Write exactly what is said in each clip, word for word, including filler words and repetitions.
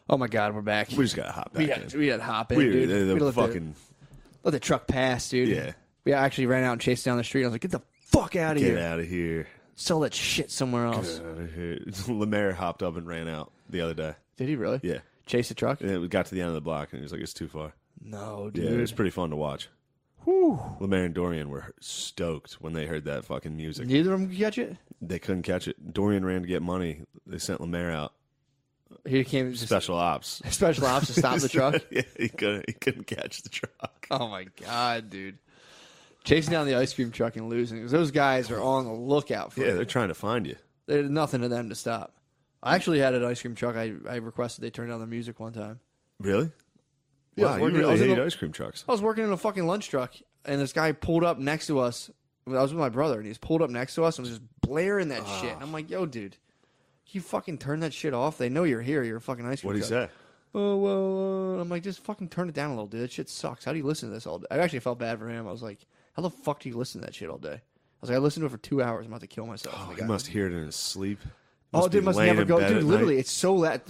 Oh my God, we're back. We just got to hop back we got in. we got to hop in, We, dude. the, the we let fucking... The, let the truck pass, dude. Yeah. We actually ran out and chased down the street. I was like, get the fuck out of Get here. out of here. Sell that shit somewhere else. Get out of here. Lemaire hopped up and ran out the other day. Did he really? Yeah. Chase the truck? And then we got to the end of the block, and he was like, it's too far. No, dude. Yeah, it was pretty fun to watch. Whew. Lemaire and Dorian were stoked when they heard that fucking music. Neither of them could catch it? They couldn't catch it. Dorian ran to get money. They sent Lemaire out. He came just, Special ops. special ops to stop the truck? Yeah, he couldn't, he couldn't catch the truck. Oh, my God, dude. Chasing down the ice cream truck and losing. Because those guys are on the lookout for Yeah, it. they're trying to find you. There's nothing to them to stop. I actually had an ice cream truck. I, I requested they turn down the music one time. Really? Yeah, I Wow, was you working- I really was in hate the- ice cream trucks. I was working in a fucking lunch truck, and this guy pulled up next to us. I was with my brother, and he's pulled up next to us and was just blaring that shit. And I'm like, yo, dude, you fucking turn that shit off. They know you're here. You're a fucking ice cream What'd he truck. say? Oh, well, uh, I'm like, just fucking turn it down a little, dude. That shit sucks. How do you listen to this all day? I actually felt bad for him. I was like, how the fuck do you listen to that shit all day? I was like, I listened to it for two hours. I'm about to kill myself. Oh, Like, he I- must hear it in his sleep. Oh, Must be dude, must laying never in go. bed Dude, at literally, night. it's so loud.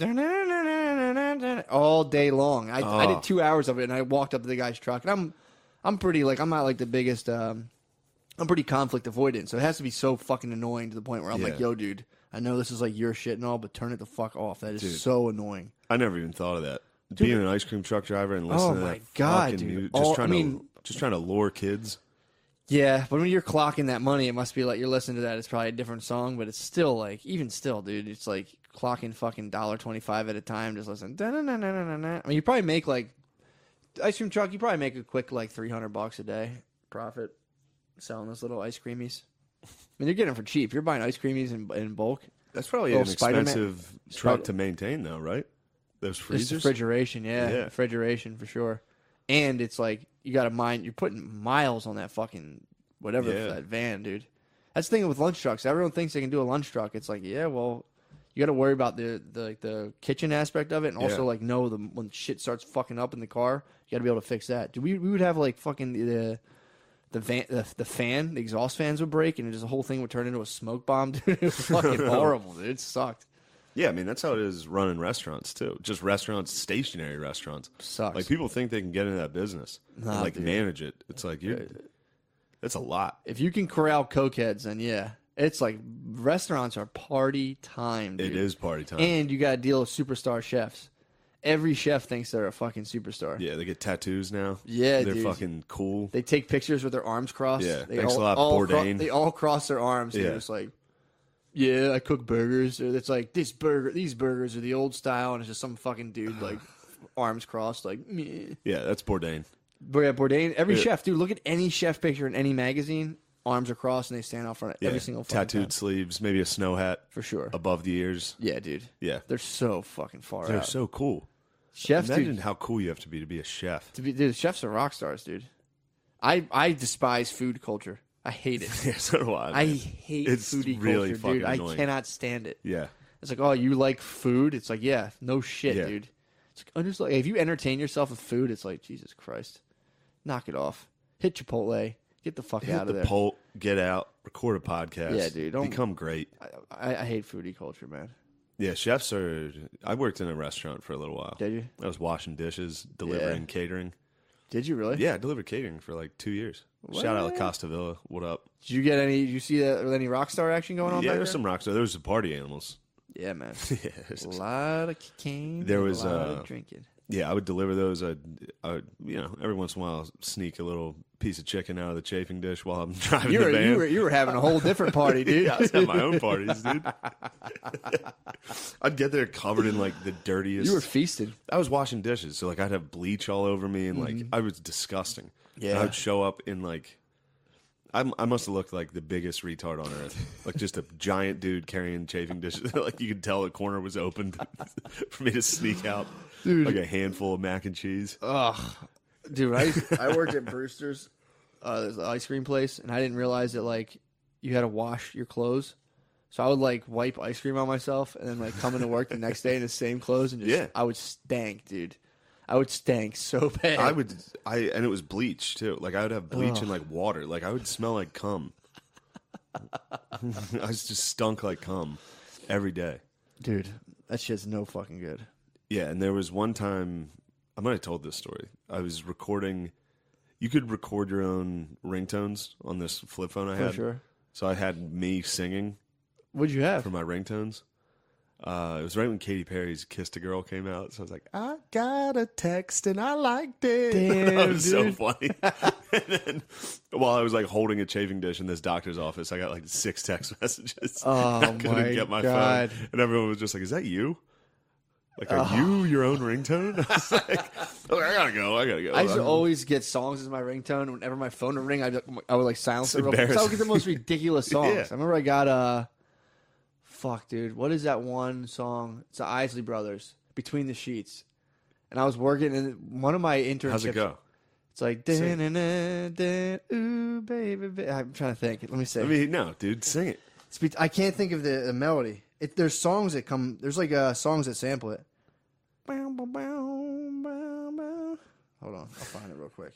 All day long. I, I Oh. did two hours of it, and I walked up to the guy's truck. And I'm I'm pretty, like, I'm not, like, the biggest, um, I'm pretty conflict avoidant. So it has to be so fucking annoying to the point where I'm Yeah. like, yo, dude, I know this is, like, your shit and all, but turn it the fuck off. That is Dude. so annoying. I never even thought of that. Being an ice cream truck driver and listening Oh to my that God, fucking dude. music, All- just I trying mean- to just trying to lure kids. Yeah, but when you're clocking that money, it must be like you're listening to that. It's probably a different song, but it's still like, even still, dude, it's like clocking fucking one dollar twenty-five at a time. Just listen. Da-na-na-na-na-na. I mean, you probably make like ice cream truck. You probably make a quick like three hundred bucks a day profit selling those little ice creamies. I mean, you're getting them for cheap. You're buying ice creamies in, in bulk. That's probably Oh, an Spider-Man- expensive truck Spider- to maintain, though, right? Those It's freezers. refrigeration, yeah, Yeah. refrigeration for sure. And it's like you got to mind. You're putting miles on that fucking whatever Yeah. that van, dude. That's the thing with lunch trucks. Everyone thinks they can do a lunch truck. It's like, yeah, well, you got to worry about the the like, the kitchen aspect of it, and also Yeah. like know the when shit starts fucking up in the car, you got to be able to fix that. Dude, we we would have like fucking the the van the, the fan, the exhaust fans would break, and just the whole thing would turn into a smoke bomb. Dude, it was fucking horrible, dude. It sucked. Yeah, I mean that's how it is running restaurants too. Just restaurants, stationary restaurants. Sucks. Like people think they can get into that business and Nah, like dude. manage it. It's like you. That's a lot. If you can corral cokeheads, then yeah, it's like restaurants are party time. Dude. It is party time. And you got to deal with superstar chefs. Every chef thinks they're a fucking superstar. Yeah, they get tattoos now. Yeah, they're dude. fucking cool. They take pictures with their arms crossed. Yeah, they thanks all, a lot, all cro- Bourdain. they all cross their arms. Yeah, Yeah. it's like, yeah, I cook burgers. Or it's like this burger. These burgers are the old style, and it's just some fucking dude like arms crossed, like meh. Yeah, that's Bourdain. But yeah, Bourdain. Every Yeah. chef, dude. Look at any chef picture in any magazine. Arms are crossed, and they stand out front of Yeah, every single fucking tattooed time. sleeves, maybe a snow hat For sure. above the ears. Yeah, dude. Yeah, They're so fucking far they're out. so cool. Chefs, Imagine dude, how cool you have to be to be a chef. to be, dude, chefs are rock stars, dude. I I despise food culture. I hate it. Yeah, so do I. I man. hate It's foodie really culture, fucking dude. I annoying. cannot stand it. Yeah, It's like, oh, you like food? It's like, yeah, no shit, Yeah. dude. It's like, I'm just like, if you entertain yourself with food, it's like, Jesus Christ, knock it off. Hit Chipotle. Get the fuck hit out the of there. pole, get out, record a podcast. Yeah, dude, don't- become great. I, I, I hate foodie culture, man. Yeah, chefs are. I worked in a restaurant for a little while. Did you? I was washing dishes, delivering Yeah. catering. Did you really? Yeah, I delivered catering for like two years. Shout out What? to Costa Villa. What up? Did you get any? Did you see that with any rock star action going on? Yeah, back there's there? some rock stars. There was some party animals. Yeah, man. yeah, it's A just- lot of cocaine. There and was, a lot uh, of drinking. yeah, I would deliver those. I'd, I would, you know, every once in a while, sneak a little piece of chicken out of the chafing dish while I'm driving You the were, van. you were you were having a whole different party, dude. Yeah, I was having my own parties, dude. I'd get there covered in like the dirtiest. You were feasted. I was washing dishes, so like I'd have bleach all over me, and like I was disgusting. Yeah. And I would show up in like, I'm, I must have looked like the biggest retard on earth, like just a giant dude carrying chafing dishes. Like you could tell the corner was opened for me to sneak out, Dude. like a handful of mac and cheese. Ugh, dude, I I worked at Brewster's, uh, there's an ice cream place, and I didn't realize that like you had to wash your clothes. So I would like wipe ice cream on myself, and then like come into work the next day in the same clothes, and just Yeah. I would stank, dude. I would stank so bad. I would, I and it was bleach too. Like I would have bleach Ugh. and like water. Like I would smell like cum. I was just stunk like cum every day. dude, that shit's no fucking good. Yeah, and there was one time, I might have told this story. I was recording, you could record your own ringtones on this flip phone I For had. sure. So I had me singing What'd you have? for my ringtones. Uh, it was right when Katy Perry's "Kissed a Girl" came out, so I was like, "I got a text and I liked it." Damn, that was dude. so funny. And then, while I was like holding a chafing dish in this doctor's office, I got like six text messages. Oh, I couldn't my get my God. phone, and everyone was just like, "Is that you? Like, are you your own ringtone?" I was like, I, was like, "I gotta go. I gotta go." I used to always get songs as my ringtone. Whenever my phone would ring, I'd, I would like silence It's it real quick. So I would get the most embarrassing. ridiculous songs. Yeah. I remember I got uh fuck, dude. What is that one song? It's the Isley Brothers, "Between the Sheets." And I was working in one of my internships. How's it go? It's like, Sing. "Da-na-na-na, ooh, baby, baby." I'm trying to think. Let me see. I mean, no, dude, sing it. It's be- I can't think of the, the melody. It, there's songs that come. There's like uh, songs that sample it. Bow, bow, bow, bow, bow. Hold on, I'll find it real quick.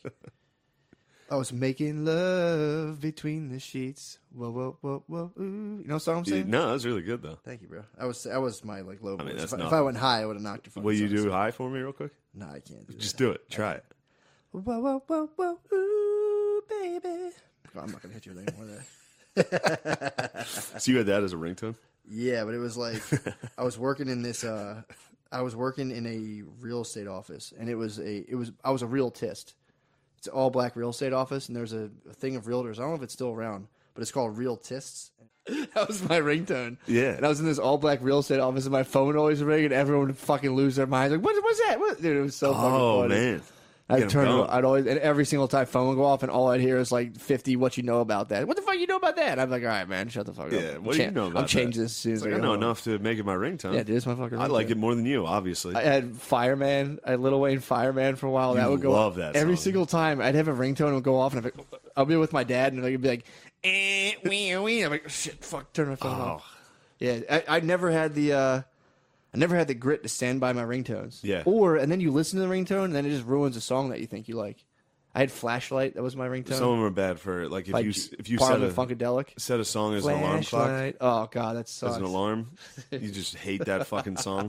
I was making love between the sheets. Whoa, whoa, whoa, whoa. Ooh. You know what song I'm Dude, saying? no, that was really good though. Thank you, bro. I was that was my like low I mean, voice. that's If, I- not- if I went high, I would have knocked your fucking Will you songs. do high for me real quick? No, I can't. Do Just that. do it. Try it. Whoa, whoa, whoa, whoa, ooh, baby. Oh, I'm not gonna hit you with any more of that. So you had that as a ringtone? Yeah, but it was like I was working in this. Uh, I was working in a real estate office, and it was a. It was I was a realtist. It's an all black real estate office, and there's a, a thing of realtors. I don't know if it's still around, but it's called Realtists. That was my ringtone. Yeah. And I was in this all black real estate office, and my phone would always ring, and everyone would fucking lose their minds. Like, what, what's that? What? Dude, it was so fucking Oh funny. man. I'd Get 'em turn. going. I'd always, and every single time phone would go off, and all I'd hear is like fifty. What you know about that? What the fuck you know about that? And I'm like, all right, man, shut the fuck Yeah, up. what do you Cha- know about I'm changing that? this as soon It's as like, I I get know home. enough to make it my ringtone. Yeah, dude, it's my fucking. I like ringtone. it more than you, obviously. I had Fireman, I had Lil Wayne Fireman for a while. You that would go love that every song. single time. I'd have a ringtone would go off, and I'd be, I'll be with my dad, and he'd be like, eh, wee, wee. I'm like, oh, shit, fuck, turn my phone Oh. off. Yeah, I, I never had the, uh, I never had the grit to stand by my ringtones. Yeah. Or and then you listen to the ringtone, and then it just ruins a song that you think you like. I had Flashlight. That was my ringtone. Some of them are bad for like if Like you if you set Parliament a, Funkadelic. set a song as an alarm clock Flashlight. Oh god, that sucks. as an alarm, you just hate that fucking song.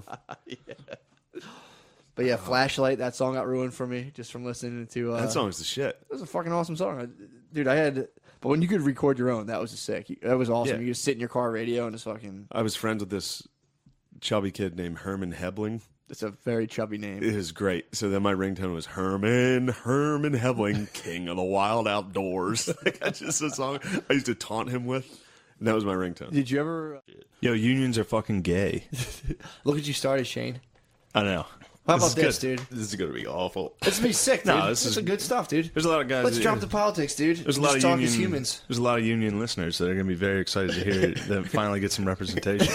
But yeah, Flashlight. That song got ruined for me just from listening to. Uh, That song's the shit. It was a fucking awesome song, I- dude. I had, but when you could record your own, that was sick. That was awesome. Yeah. You just sit in your car radio and just fucking. I was friends with this chubby kid named Herman Hebling. It's a very chubby name. It is great. So then my ringtone was Herman, Herman Hebling, King of the Wild Outdoors. Like, that's just a song I used to taunt him with. And that was my ringtone. Did you ever Yo, unions are fucking gay. look at you started, Shane? I know. How This about is this, good. dude? This is gonna be awful. This would be sick, dude. No, this this is- is good stuff, dude. There's a lot of guys. Let's that- drop the politics, dude. There's a Let's lot of talk union, as humans. There's a lot of union listeners that are gonna be very excited to hear it, that finally get some representation.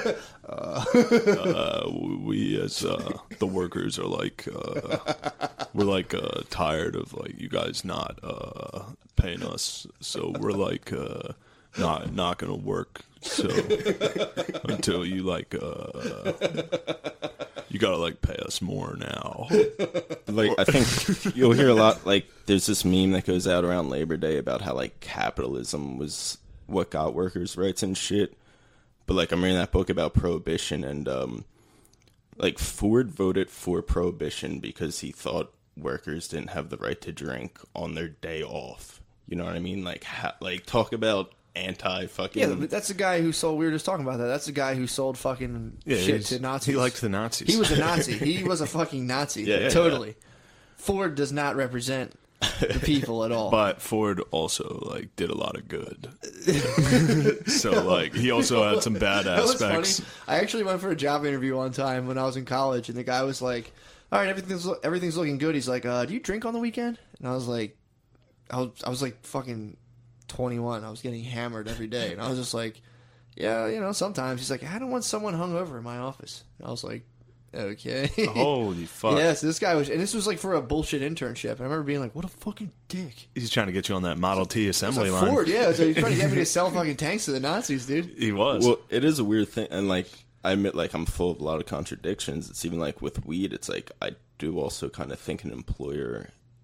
uh, we as uh, the workers are like uh, we're like uh, tired of like you guys not uh, paying us, so we're like uh, not not gonna work. So until you like uh, you gotta like pay us more now. Like, I think you'll hear a lot, like, there's this meme that goes out around Labor Day about how, like, capitalism was what got workers' rights and shit. But, like, I'm reading that book about Prohibition, and, um, like, Ford voted for Prohibition because he thought workers didn't have the right to drink on their day off. You know what I mean? Like, ha- like talk about anti-fucking... Yeah, but that's the guy who sold. We were just talking about that. That's the guy who sold fucking Yeah, shit he's- to Nazis. He liked the Nazis. He was a Nazi. He was a fucking Nazi. Yeah, yeah, totally. Ford does not represent the people at all. But Ford also like did a lot of good. So like he also had some bad That was aspects. funny. I actually went for a job interview one time when I was in college, and the guy was like, "All right, everything's everything's looking good." He's like, uh, "Do you drink on the weekend?" And I was like, "I was I was like fucking twenty-one. I was getting hammered every day, and I was just like, yeah, you know, sometimes." He's like, "I don't want someone hungover in my office." And I was like, "Okay." Holy fuck. Yes, this guy was, and this was like for a bullshit internship. I remember being like, "What a fucking dick." He's trying to get you on that Model T It's assembly a line. Ford, yeah. So he's trying to get me to sell fucking tanks to the Nazis, dude. He was. Well, it is a weird thing, and like I admit, like I'm full of a lot of contradictions. It's even like with weed. It's like I do also kind of think an employer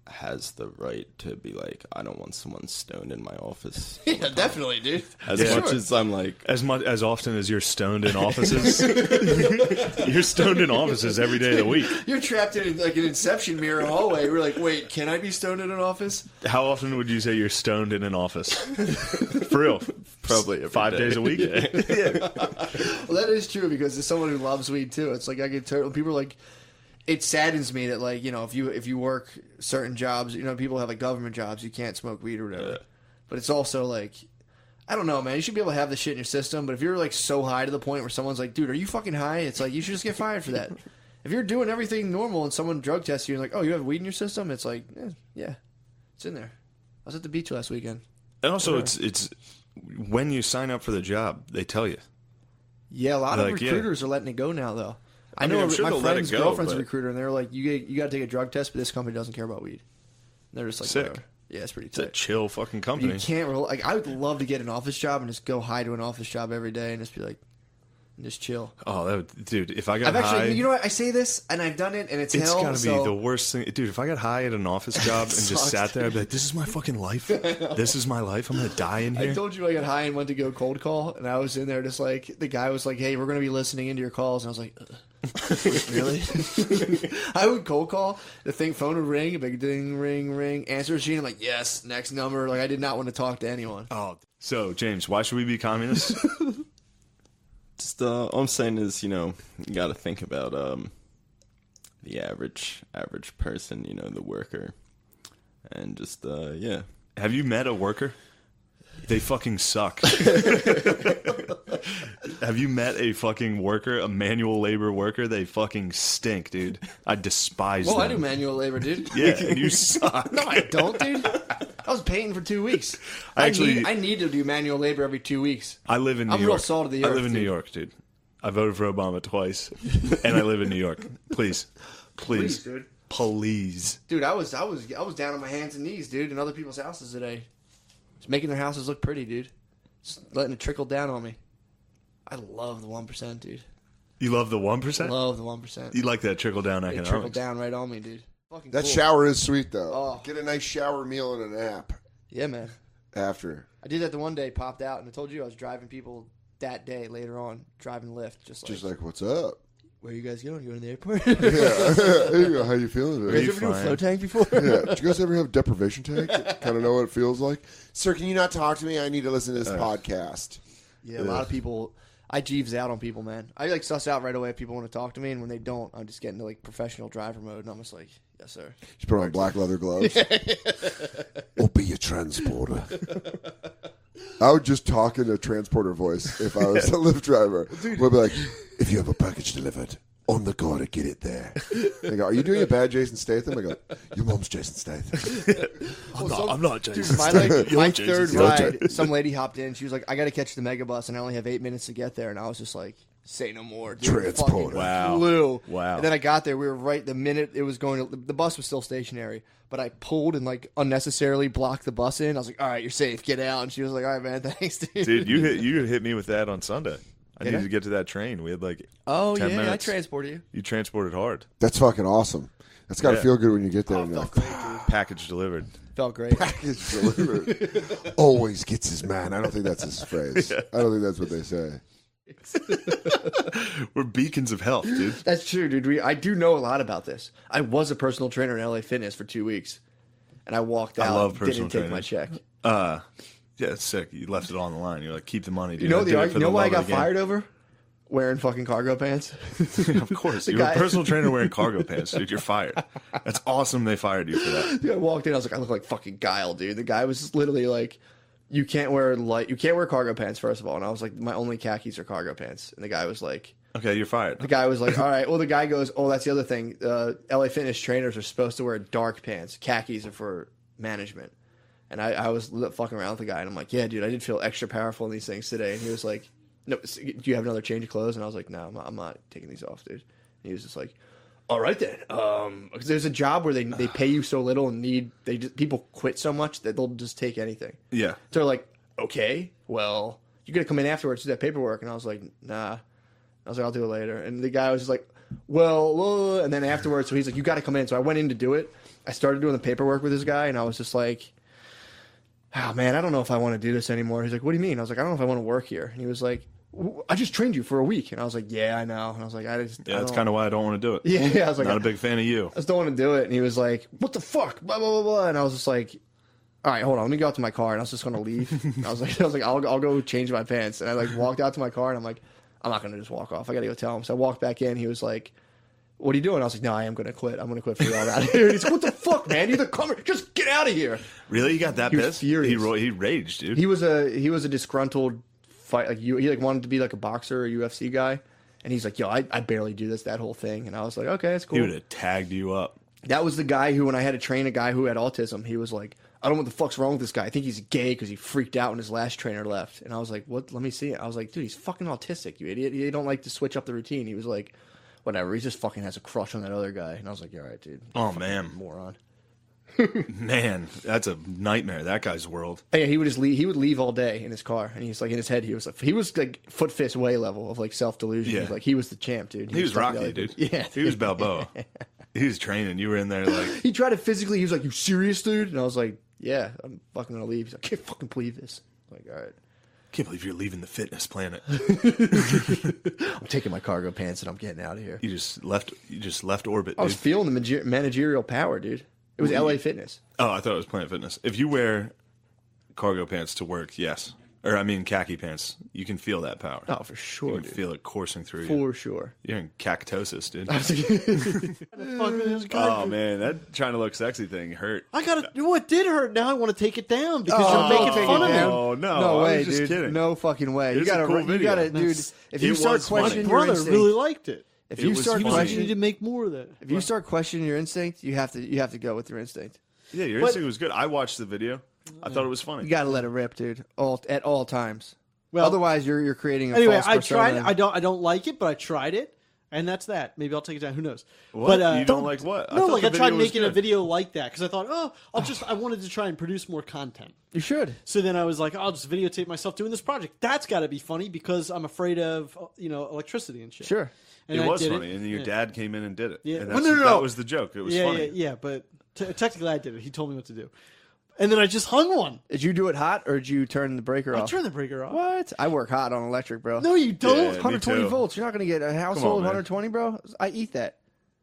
has the right to be like, I don't want someone stoned in my office. Yeah, definitely, dude. As Yeah. much Sure. as I'm like, As much as often as you're stoned in offices, you're stoned in offices every day of the week. You're trapped in like an Inception mirror hallway. We're like, wait, can I be stoned in an office? How often would you say you're stoned in an office? For real, probably every five day. days a week. Well, that is true because as someone who loves weed too, it's like I get ter- people are like. It saddens me that like you know if you if you work certain jobs, you know people have like government jobs, you can't smoke weed or whatever. Yeah. But it's also like I don't know, man. You should be able to have this shit in your system. But if you're like so high to the point where someone's like, "Dude, are you fucking high?" It's like you should just get fired for that. If you're doing everything normal and someone drug tests you and like, "Oh, you have weed in your system," it's like, eh, yeah, it's in there. I was at the beach last weekend. And also, it's it's when you sign up for the job, they tell you. Yeah, a lot of Like, yeah. recruiters are letting it go now, though. I, I mean, know I'm sure my they'll let it friend's go, girlfriend's a but- recruiter, and they're like, "You get, you got to take a drug test, but this company doesn't care about weed." And they're just like, Sick. Whatever. Yeah, it's pretty It's a tight. chill fucking You company. can't rel- like. I would love to get an office job and just go high to an office job every day and just be like, and just chill. Oh, that would, dude! If I got I've high, actually, you know what? I say this and I've done it, and it's, it's hell. gotta be so- the worst thing, dude. If I got high at an office job and just Sucks, sat there, I'd be like, "This is my fucking life. This is my life. I'm gonna die in I here." told you I got high and went to go cold call, and I was in there just like the guy was like, "Hey, we're going to be listening into your calls," and I was like, Ugh. "Really?" I would cold call, the thing phone would ring, a big ding, ring, ring, answer machine. I'm like, "Yes, next number." Like I did not want to talk to anyone. Oh, so James, why should we be communists? just uh, all I'm saying is, you know, you got to think about um, the average average person, you know, the worker, and just uh, yeah. Have you met a worker? They fucking suck. Have you met a fucking worker, a manual labor worker? They fucking stink, dude. I despise Well, them. I do manual labor, dude. Yeah, and you suck. No, I don't, dude. I was painting for two weeks. I I actually- need, I need to do manual labor every two weeks. I live in New I'm York. real salt of the I earth, live in New dude. York, dude. I voted for Obama twice, and I live in New York. Please, please, Please, dude. please. Dude, I was I was I was down on my hands and knees, dude, in other people's houses today. Just making their houses look pretty, dude. Just letting it trickle down on me. I love the one percent, dude. You love the one percent. Love the one percent. You like that trickle down They trickle economics. down right on me, dude. Fucking That cool. shower is sweet though. Oh. Get a nice shower meal and a nap Yeah, man. after. I did that the one day, popped out, and I told you I was driving people that day later on, driving Lyft, just like, Just like, what's up? where are you guys going? You going to the airport? Yeah. Hey, how you feeling You today? guys ever do a fine? flow tank before? Yeah. Did you guys ever have deprivation tank? Kind of know what it feels like? Sir, can you not talk to me? I need to listen to this podcast. Yeah, a lot of people. I jeeves out on people, man. I like suss out right away if people want to talk to me, and when they don't, I'm just getting to like professional driver mode, and I'm just like, yes, sir. Just put on black leather gloves. Or be a transporter. I would just talk in a transporter voice if I was a Lyft driver. We'd be like, if you have a package delivered, on the go to get it there. They go, are you doing a bad Jason Statham? I go, your mom's Jason Statham. I'm not. I'm not Dude, Jason. my like You're my Jason third Statham. ride, some lady hopped in. She was like, "I got to catch the mega bus, and I only have eight minutes to get there." And I was just like, "Say no more." Dude, Transporter. Fucking Wow. flew. Wow. And then I got there. We were right the minute it was going. To, the bus was still stationary, but I pulled and like unnecessarily blocked the bus in. I was like, "All right, you're safe. Get out." And she was like, "All right, man, thanks, dude." Dude, you hit you hit me with that on Sunday. I Did needed I? to get to that train. We had like Oh ten yeah, minutes. I transported you. You transported hard. That's fucking awesome. That's got to Yeah. feel good when you get there. Oh, and you're felt like, great, dude. Package delivered. Felt great. package delivered. Always gets his man. I don't think that's his phrase. I don't think that's what they say. We're beacons of health, dude. That's true, dude. We, I do know a lot about this. I was a personal trainer in L A Fitness for two weeks, and I walked I out. love personal didn't take my trainers. check. Uh, yeah, it's sick. You left it on the line. You're like, keep the money. Dude. You know I the did it arg- for you know the why I love got of the game. fired over? Wearing fucking cargo pants. Of course, The you're guy- a personal trainer wearing cargo pants, dude. You're fired. That's awesome. They fired you for that. Dude, I walked in. I was like, I look like fucking Guile, dude. The guy was just literally like, you can't wear light. You can't wear cargo pants, first of all. And I was like, my only khakis are cargo pants. And the guy was like, Okay, you're fired. the guy was like, all right. Well, the guy goes, oh, that's the other thing. Uh, L A Fitness trainers are supposed to wear dark pants. Khakis are for management. And I, I was li- fucking around with the guy, and I'm like, yeah, dude, I did feel extra powerful in these things today. And he was like, no, s- do you have another change of clothes? And I was like, no, I'm not, I'm not taking these off, dude. And he was just like, all right then. Um, 'cause there's a job where they they pay you so little and need they just, people quit so much that they'll just take anything. Yeah. So they're like, okay, well, you gotta come in afterwards to do that paperwork. And I was like, nah. I was like, I'll do it later. And the guy was just like, well, uh, and then afterwards, so he's like, you got to come in. So I went in to do it. I started doing the paperwork with this guy, and I was just like, oh, man, I don't know if I want to do this anymore. He's like, what do you mean? I was like, I don't know if I want to work here. And he was like, I just trained you for a week. And I was like, yeah, I know. And I was like, I just, Yeah, I that's don't- kind of why I don't want to do it. Yeah, yeah, I was like, Not I, a big fan of you. I just don't want to do it. And he was like, what the fuck? Blah, blah, blah, blah. And I was just like, all right, hold on. Let me go out to my car. And I was just going to leave. And I was like, I was like, I'll, I'll go change my pants. And I like walked out to my car and I'm like, I'm not going to just walk off. I got to go tell him. So I walked back in. He was like, what are you doing? I was like, no, I am going to quit. I'm going to quit for y'all out here. And he's like, what the fuck, man? You're the comer. Just get out of here. Really? You got that He was pissed? furious. He, ro- he raged, dude. He was a, he was a disgruntled fight. Like you, he like wanted to be like a boxer or U F C guy. And he's like, yo, I, I barely do this, that whole thing. And I was like, okay, it's cool. He would have tagged you up. That was the guy who, when I had to train a guy who had autism, he was like, I don't know what the fuck's wrong with this guy. I think he's gay because he freaked out when his last trainer left. And I was like, what? Let me see it. I was like, dude, he's fucking autistic, you idiot. He don't like to switch up the routine. He was like, whatever. He just fucking has a crush on that other guy. And I was like, all right, dude. Oh, man. Moron. Man, that's a nightmare. That guy's world. Yeah, he would just leave. He would leave all day in his car, and he's like in his head. He was like, he was like foot fist way level of like self delusion. Yeah. Like he was the champ, dude. He was fucking Rocky, the other dude. Yeah, He was Balboa. He was training. You were in there like, He tried to physically. He was like, "You serious, dude?" And I was like, "Yeah, I'm fucking gonna leave." He's like, "I can't fucking believe this." I'm like, all right, can't believe you're leaving the fitness planet. I'm taking my cargo pants and I'm getting out of here. You just left. You just left orbit, I was dude. feeling the manage- managerial power, dude. It was L A Fitness. Oh, I thought it was Planet Fitness. If you wear cargo pants to work, yes, or I mean khaki pants, you can feel that power. Oh, for you sure, can dude. feel it coursing through you. For sure. You're in cactosis, dude. Fucking Oh man, that trying to look sexy thing hurt. I gotta. What did hurt? Now I want to take it down because Oh, you're making take fun it of me. down. Oh no, No I way, was just dude. kidding. No fucking way. You It's a gotta, cool you video. gotta, dude. That's- If you it start was funny. questioning My your brother instinct, really liked it. if It you was start funny. You questioning, need to make more of that. if you start questioning your instinct, you have to, you have to go with your instinct. Yeah, your But- instinct was good. I watched the video. I thought it was funny. You gotta let it rip, dude. All at all times. Well, Otherwise, you're you're creating a anyway, false I persona. tried. I don't. I don't like it, but I tried it, and that's that. Maybe I'll take it down. Who knows? What? But uh, You don't like what? I No, thought like the I tried video was making a good. video like that because I thought, oh, I'll just. I wanted to try and produce more content. You should. So then I was like, I'll just videotape myself doing this project. That's got to be funny because I'm afraid of uh, you know electricity and shit. Sure. And It I was did funny, and then your Yeah. dad came in and did it. Yeah. and Well, that's, no, no, that no. was the joke. It was yeah, funny. yeah, yeah. But t- technically, I did it. He told me what to do, and then I just hung one. Did you do it hot or did you turn the breaker I off? turned the breaker off. What? I work hot on electric, bro. No, you don't. Yeah, me one hundred twenty too. volts. You're not gonna get a household man. one hundred twenty, bro. I eat that.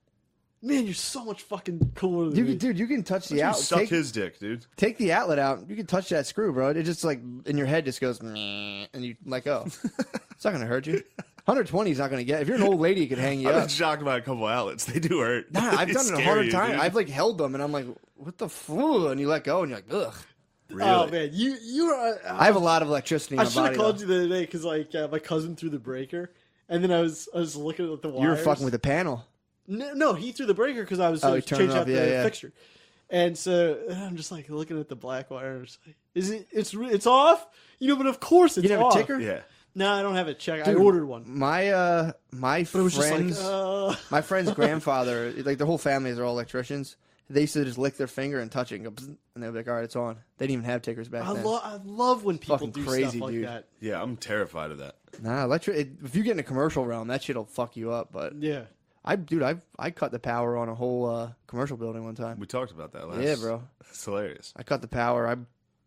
Man, you're so much fucking cooler than You me. can, dude. You can touch the You outlet. suck Take, his dick, dude. take the outlet out. You can touch that screw, bro. It just like in your head just goes, "Meh," and you let go. It's not gonna hurt you. one hundred twenty is not gonna get. If you're an old lady, it could hang you I've up. been shocked by a couple outlets. They do hurt. Nah, I've They done it a scare hundred you, times. dude. I've like held them, and I'm like, what the flu? And you let go, and you're like, ugh. Really? Oh man, you you are. Uh, I have a lot of electricity in I my should body. have called though. you the other day because like uh, my cousin threw the breaker, and then I was I was looking at the wires. You were fucking with the panel. No, no, he threw the breaker because I was Oh, uh, he turned changing it out off, the yeah, yeah. fixture, and so and I'm just like looking at the black wires. Like, is it? It's re- it's off. You know, but of course it's You didn't have off. a ticker? Yeah. No, I don't have it. Check. I Dude, ordered one, My uh, my but it was just like, friends, uh, my friend's grandfather, like their whole families are all electricians. They used to just lick their finger and touch it and go, "Bzz," and they'd be like, all right, it's on. They didn't even have tickers back I then. love I love when people Fucking do crazy, stuff like dude. that. Yeah, I'm terrified of that. Nah, electric. It, if you get in a commercial realm, that shit'll fuck you up. But Yeah. I, dude, I I cut the power on a whole uh, commercial building one time. We talked about that last. Yeah, bro. It's hilarious. I cut the power. I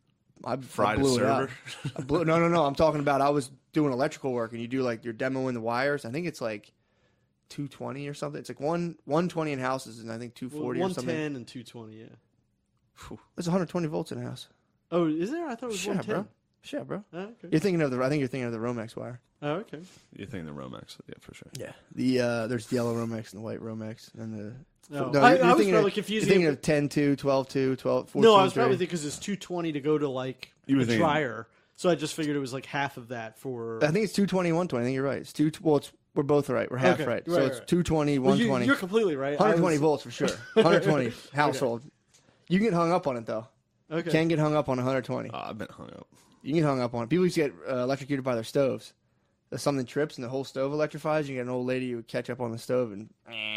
I Fried I a blew it out. server. I blew, no, no, no. I'm talking about I was doing electrical work, and you do like you're demoing the wires. I think it's like two twenty or something. It's like one one twenty in houses, and I think two forty or one something. ten and two twenty. Yeah. There's one hundred twenty volts in a house. Oh, is there? I thought it was Shit, one ten. bro. Shit, bro. Oh, okay. You're thinking of the. I think you're thinking of the Romex wire. Oh, okay. You're thinking the Romex. Yeah, for sure. Yeah. The uh, there's the yellow Romex and the white Romex, and the. No, No, I, you're- you're I was thinking probably of, confusing. You're thinking it- of ten two, twelve two, twelve fourteen no, I was probably three. thinking because it's two twenty to go to like You were a thinking- dryer. So I just figured it was like half of that for. I think it's two twenty, one twenty. I think you're right. It's two. Well, it's we're both right. We're half Okay, right. right, So right, it's right. two twenty, Well, one you, twenty. you're completely right. one I twenty was- volts for sure. one twenty household. You can get hung up on it though. Okay. Can get hung up on one twenty. Oh, I've been hung up. You can get hung up on it. People used to get uh, electrocuted by their stoves. If something trips and the whole stove electrifies, you get an old lady who would catch up on the stove and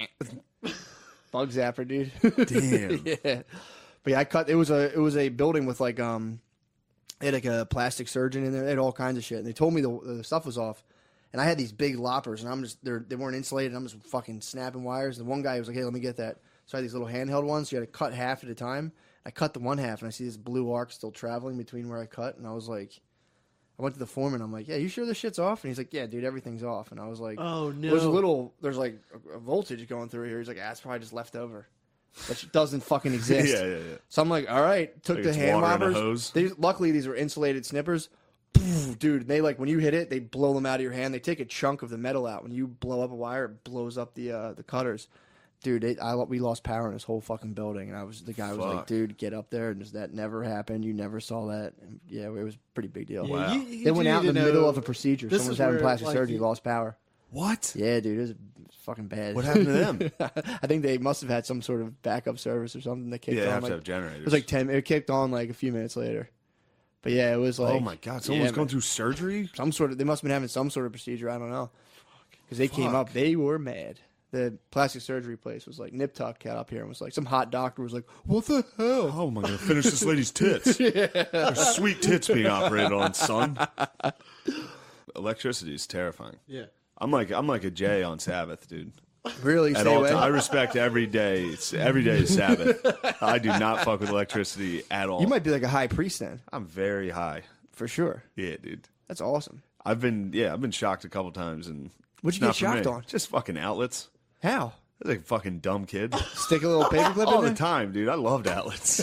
bug zapper, dude. Damn. Yeah. But yeah, I cut. It was a it was a building with like um, they had like a plastic surgeon in there. They had all kinds of shit. And they told me the, the stuff was off, And I had these big loppers, and I'm just they they weren't insulated. And I'm just fucking snapping wires. And the one guy was like, "Hey, let me get that." So I had these little handheld ones. So you had to cut half at a time. I cut the one half, and I see this blue arc still traveling between where I cut, and I was like, I went to the foreman. I'm like, "Yeah, you sure this shit's off?" And he's like, "Yeah, dude, everything's off." And I was like, Oh no. There's a little, there's like a, a voltage going through here. He's like, ah, it's probably just left over, which doesn't fucking exist. Yeah, yeah, yeah. So I'm like, all right, took Like the it's hand water in a loppers. hose? They, luckily, these were insulated snippers. Poof, dude, they like when you hit it, they blow them out of your hand. They take a chunk of the metal out. When you blow up a wire, it blows up the uh, the cutters. Dude, it, I we lost power in this whole fucking building, and I was the guy was like, Fuck. dude, get up there, and just, that never happened. You never saw that. And yeah, it was a pretty big deal. Yeah, you- you They went do out in need the to middle know- of a procedure. this Someone was is having where, plastic like, surgery, you- lost power. What? Yeah, dude, it was fucking bad. What happened to them? I think they must have had some sort of backup service or something that kicked Yeah, they on. have like, to have generators. it was like ten. It kicked on like a few minutes later. But yeah, it was like, oh my god, someone yeah, was going man. through surgery. some sort of. They must have been having some sort of procedure. I don't know. Because they came Fuck. up, they were mad. The plastic surgery place was like, Nip Tuck got up here and was like, some hot doctor was like, what the hell? Oh my god, finish this lady's tits. There's sweet tits being operated on, son. Electricity is terrifying. Yeah. I'm like I'm like a Jay on Sabbath, dude. Really? At Stay all away? times, I respect every day. It's, every day is Sabbath. I do not fuck with electricity at all. You might be like a high priest then, I'm very high. for sure. Yeah, dude. That's awesome. I've been yeah, I've been shocked a couple times, and What'd it's you not get for shocked me. on? Just fucking outlets. How? I was like a fucking dumb kid. Stick a little paperclip All in the there? time, dude. I loved outlets.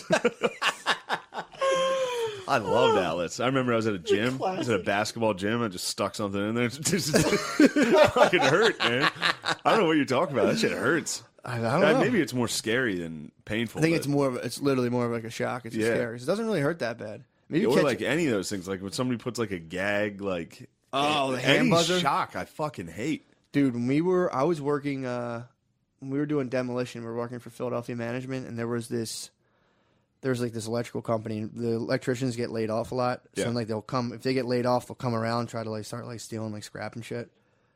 I loved outlets. I remember I was at a gym. I was at a basketball gym. I just stuck something in there. It just fucking hurt, man. I don't know what you're talking about. That shit hurts. I, I don't Uh, know. Maybe it's more scary than painful. I think but- it's more of a, it's literally more of like a shock. It's Yeah. yeah. scary. It doesn't really hurt that bad. Maybe or catch like it. any of those things. Like when somebody puts like a gag, like Oh, the any hand buzzer? shock. I fucking hate. Dude, when we were, I was working, uh, when we were doing demolition, we were working for Philadelphia Management, and there was this, there was like this electrical company, and the electricians get laid off a lot. So Yeah. like they'll come, if they get laid off, they'll come around and try to like start like stealing like scrap and shit.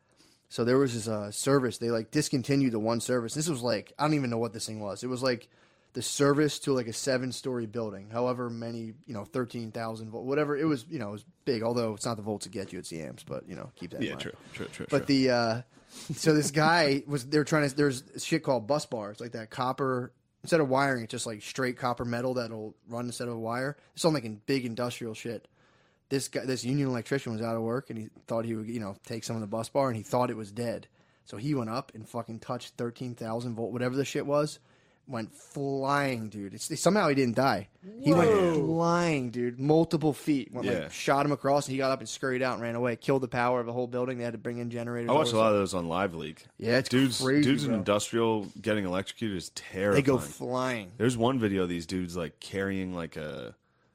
So there was this uh, service, they like discontinued the one service. This was like, I don't even know what this thing was. It was like the service to like a seven story building, however many, you know, thirteen thousand volt, whatever. It was, you know, it was big, although it's not the volts that get you, it's the amps, but you know, keep that in Yeah, mind. true, true, true. But true. the uh, so this guy was they were trying to there's shit called bus bars, like that copper instead of wiring, it's just like straight copper metal that'll run instead of a wire. It's all like in big industrial shit. This guy, this union electrician was out of work and he thought he would, you know, take some of the bus bar and he thought it was dead. So he went up and fucking touched thirteen thousand volt, whatever the shit was. Went flying, dude. It's, somehow he didn't die. He went flying, dude, multiple feet. Went Yeah. like shot him across, and he got up and scurried out and ran away. Killed the power of the whole building. They had to bring in generators. I watch a all lot this of those on Live League. Yeah, it's dudes, crazy, dudes in bro. industrial getting electrocuted is stuff. terrifying. They go flying. There's one video of these dudes like carrying like a,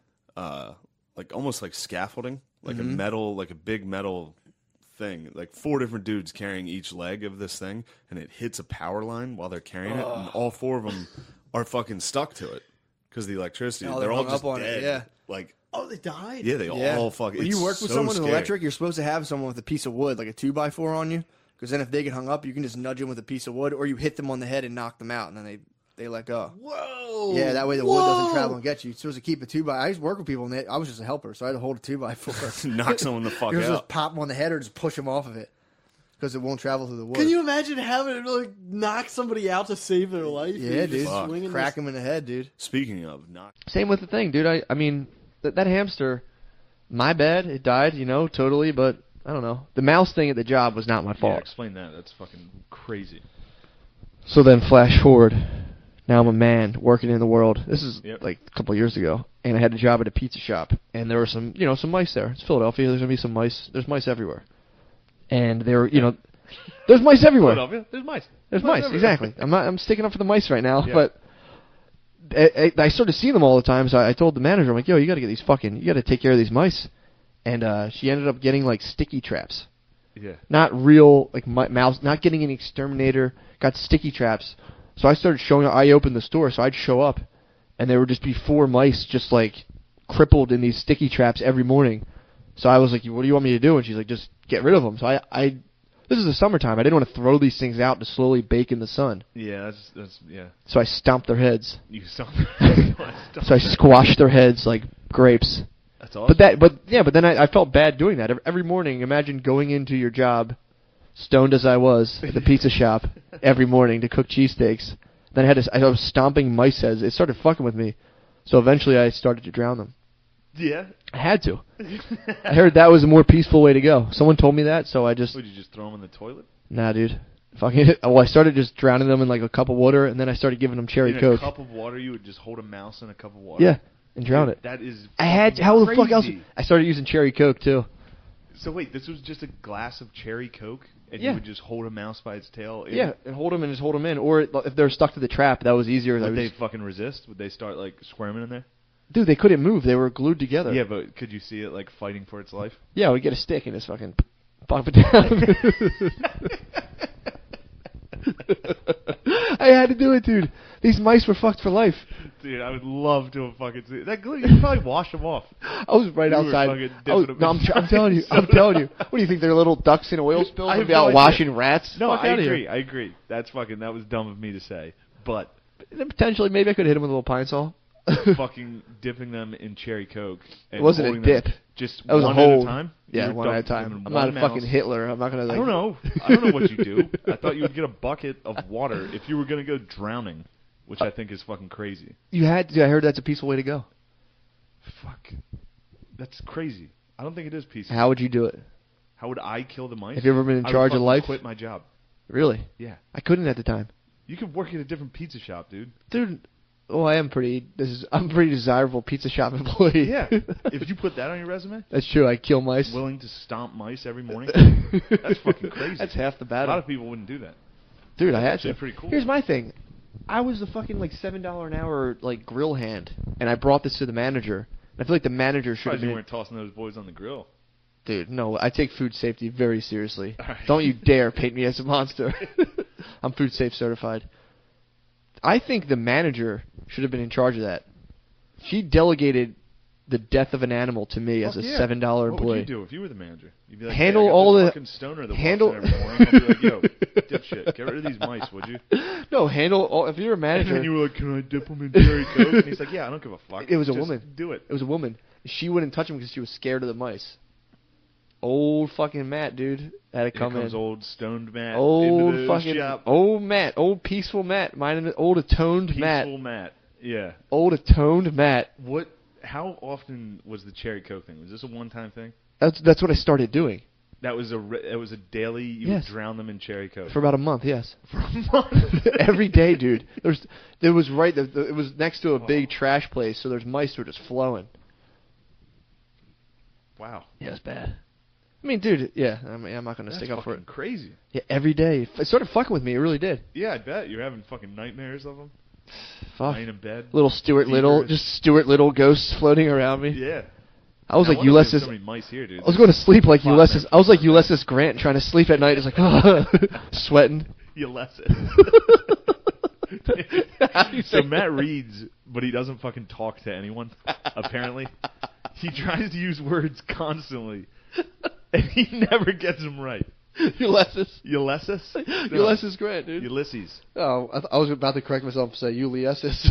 uh, like almost like scaffolding, like Mm-hmm. a metal, like a big metal thing, like four different dudes carrying each leg of this thing, and it hits a power line while they're carrying it, and all four of them are fucking stuck to it because the electricity. Oh, they're they're all hung just up on it, dead. yeah. Like, Oh, they died? yeah, they Yeah. all fucking. When you it's work with so someone in scary. electric, you're supposed to have someone with a piece of wood, like a two by four on you, because then if they get hung up, you can just nudge them with a piece of wood, or you hit them on the head and knock them out, and then they they let go. Whoa. Yeah, that way the Whoa. wood doesn't travel and get you. You're supposed to keep a two by. I used to work with people, and they, I was just a helper, so I had to hold a two by four. knock someone the fuck You're supposed out. to pop them on the head or just push them off of it because it won't travel through the wood. Can you imagine having to like knock somebody out to save their life? Yeah, You're dude. just Fuck. swinging Crack this- them in the head, dude. Speaking of not, Same with the thing, dude. I, I mean, th- that hamster, my bad. It died, you know, totally. But I don't know. The mouse thing at the job was not my Yeah, fault. explain that. That's fucking crazy. So then, flash forward. Now I'm a man working in the world. This is Yep. like a couple of years ago, and I had a job at a pizza shop, and there were some, you know, some mice there. It's Philadelphia. There's gonna be some mice. There's mice everywhere, and there were, you know, there's mice everywhere. Philadelphia, there's mice. There's mice, everywhere. exactly. I'm not. I'm sticking up for the mice right now, Yeah. but I, I, I started seeing them all the time. So I, I told the manager, I'm like, "Yo, you got to get these fucking, you got to take care of these mice." And uh, she ended up getting like sticky traps, Yeah. not real like mi- mouse, not getting an exterminator. Got sticky traps. So I started showing. I opened the store, so I'd show up, and there would just be four mice just like crippled in these sticky traps every morning. So I was like, "What do you want me to do?" And she's like, "Just get rid of them." So I, I this is the summertime. I didn't want to throw these things out to slowly bake in the sun. Yeah, that's that's yeah. So I stomped their heads. You saw. So I squashed their heads like grapes. That's That's awesome. But that, but yeah, but then I, I felt bad doing that every, every morning. Imagine going into your job, stoned as I was at the pizza shop every morning to cook cheesesteaks. Then I had to, I was stomping mice heads. It started fucking with me. So eventually I started to drown them. Yeah. I had to. I heard that was a more peaceful way to go. Someone told me that, so I just. Would you just throw them in the toilet? Nah, dude. Fucking. Well, I started just drowning them in like a cup of water, and then I started giving them cherry in coke. a cup of water, you would just hold a mouse in a cup of water. Yeah, and drown Dude, it. That is. I had. fucking How the fuck else? crazy. I started using cherry coke too. So wait, this was just a glass of cherry coke, and Yeah. you would just hold a mouse by its tail. in- Yeah, and hold them and just hold them in. Or if they're stuck to the trap, that was easier. I Would was- they fucking resist? Would they start like squirming in there? Dude, they couldn't move. They were glued together. Yeah, but could you see it like fighting for its life? Yeah, we get a stick and just fucking bump it down. I had to do it, dude. These mice were fucked for life. Dude, I would love to have fucking seen that. Glue, you could probably wash them off. I was right You were outside. fucking I was- dipping no, them I'm, in tr- I'm telling you. I'm soda. telling you. What do you think? They're little ducks in oil spills I and have be no out idea. washing rats? No, Fuck I outta here. agree. I agree. That's fucking. That was dumb of me to say, but And then potentially, maybe I could hit him with a little pine saw. fucking dipping them in cherry coke. And It wasn't a holding them dip. Just That was a one whole at a time. You Yeah, were one at a dumping them time. in I'm one not a mouse. fucking Hitler. I'm not gonna like. I don't know. I don't know what you do. I thought you would get a bucket of water if you were gonna go drowning, which I think is fucking crazy. You had to. I heard that's a peaceful way to go. Fuck. That's crazy. I don't think it is peaceful. How would you do it? How would I kill the mice? Have you ever been in I would charge of fucking life? Quit my job. Really? Yeah. I couldn't at the time, You could work at a different pizza shop, dude. dude. Oh, I am pretty. This is. I'm a pretty desirable pizza shop employee. Yeah. If you put that on your resume, That's true. I kill mice. willing to stomp mice every morning, that's fucking crazy. That's half the a battle. lot of people wouldn't do that. Dude, I had actually to. pretty cool. Here's my thing. I was the fucking like seven dollar an hour like grill hand, and I brought this to the manager. And I feel like the manager should have Surprised you been. weren't tossing those boys on the grill. Dude, no, I take food safety very seriously. All right. Don't you dare paint me as a monster. I'm food safe certified. I think the manager should have been in charge of that. She delegated the death of an animal to me as a Fuck yeah. seven dollar What employee. would you do if you were the manager? You'd be like, Handle hey, I got all this the- fucking stoner that handle- walks in every morning. I'll be like, yo, dipshit, get rid of these mice, would you? No, handle all. If you're a And manager, then you were like, can I dip them in cherry coke? And he's like, yeah, I don't give a fuck. It was a Just woman. Do it. it was a woman. She wouldn't touch him because she was scared of the mice. Old fucking Matt, dude, had to Here come comes in. old stoned Matt Old into the fucking shop. old Matt, old peaceful Matt, mine old atoned Peaceful Matt, Matt. Yeah. old atoned Matt. What? How often was the cherry coke thing? Was this a one-time thing? That's that's what I started doing That was a re- it was a daily. You Yes. would drown them in cherry coke for about a month. Yes, for a month. every day, dude. There's there was right. The, the, it was next to a big trash place, so there's mice were just flowing. Wow. Yeah, it's bad. I mean, dude. Yeah, I mean, I'm not gonna That's stick up for it. fucking crazy. Yeah, every day. It started fucking with me. It really did. Yeah, I bet you're having fucking nightmares of them. Fuck. Laying in bed. Little Stuart Little, Feverish. just Stuart Little ghosts floating around me. Yeah. I was No like wonder there's Ulysses. So many mice here, dude. I was going to sleep like Fuck, Ulysses. man. I was like Ulysses Grant trying to sleep at night. It's like sweating. Ulysses. How do you So say Matt that? reads, but he doesn't fucking talk to anyone. Apparently, he tries to use words constantly, and he never gets them right. Ulysses. Ulysses. No. Ulysses Grant, dude. Ulysses. Oh, I, th- I was about to correct myself and say Ulysses.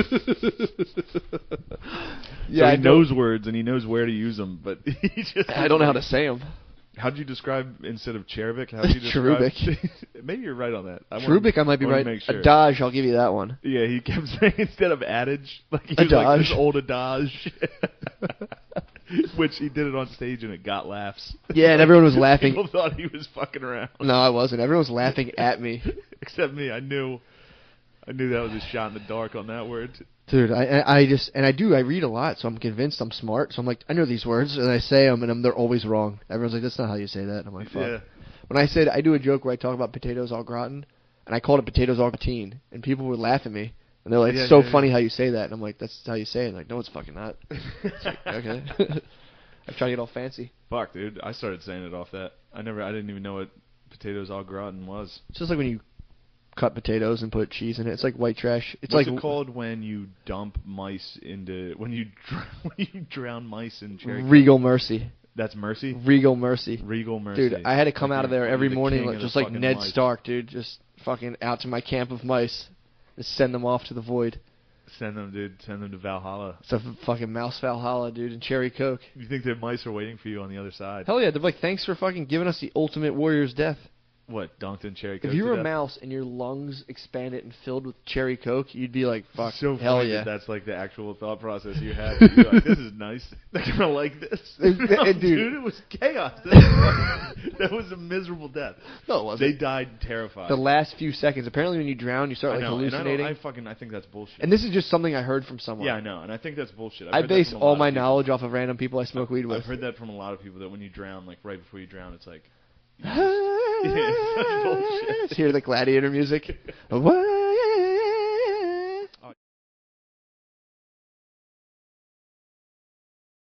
yeah, so I he know- knows words and he knows where to use them, but he just. I don't know how to say them. How'd you describe instead of cherubic? How'd you describe? Cherubic. Maybe you're right on that. I wanna- Cherubic, I might be wanna right. Make sure. Adage, I'll give you that one. Yeah, he kept saying instead of adage, like he was like Adage. this old adage, which he did it on stage and it got laughs. Yeah, and everyone was laughing. People thought he was fucking around. No, I wasn't. Everyone was laughing at me. Except me. I knew, I knew that was a shot in the dark on that word. Dude, I I I just and I do I read a lot, so I'm convinced I'm smart. So I'm like, I know these words, and I say them, and I'm, they're always wrong. Everyone's like, that's not how you say that. And I'm like, fuck. Yeah. When I said I do a joke where I talk about potatoes au gratin, and I called it potatoes au gratin, and people would laugh at me, and they're like, Yeah, it's so yeah, funny yeah. how you say that. And I'm like, that's how you say it. And like, no, it's fucking not. It's like, okay. I'm trying to get all fancy. Fuck, dude. I started saying it off that. I never. I didn't even know what potatoes au gratin was. It's just like when you cut potatoes and put cheese in it. It's like white trash. It's What's like it called when you dump mice into when you dr- when you drown mice in cherry? Regal Mercy. That's mercy. Regal Mercy. Regal mercy. Dude, I had to come Like out of you're- there you're every the morning, king like, of the just like fucking Ned mice. Stark, dude. Just fucking out to my camp of mice, and send them off to the void. Send them, dude. Send them to Valhalla. It's a f- fucking mouse Valhalla, dude, and cherry coke. You think their mice are waiting for you on the other side? Hell yeah, they're like, thanks for fucking giving us the ultimate warrior's death. What, dunked in cherry coke? If you to were a death? mouse and your lungs expanded and filled with cherry coke, you'd be like, fuck, So hell funny yeah. that that's like the actual thought process you had. You're like, this is nice. They're gonna like this. And- No, and dude- dude, it was chaos. That was, fucking- that was a miserable death. No, it wasn't. They died terrified. The last few seconds. Apparently, when you drown, you start I like know, and I, hallucinating. don't, I fucking I think that's bullshit. And this is just something I heard from someone. yeah, I know, and I think that's bullshit. I've I heard that base from a all lot my of people. knowledge off of random people I smoke weed with. I've heard that from a lot of people that when you drown, like right before you drown, it's like Just bullshit. hear the gladiator music. What?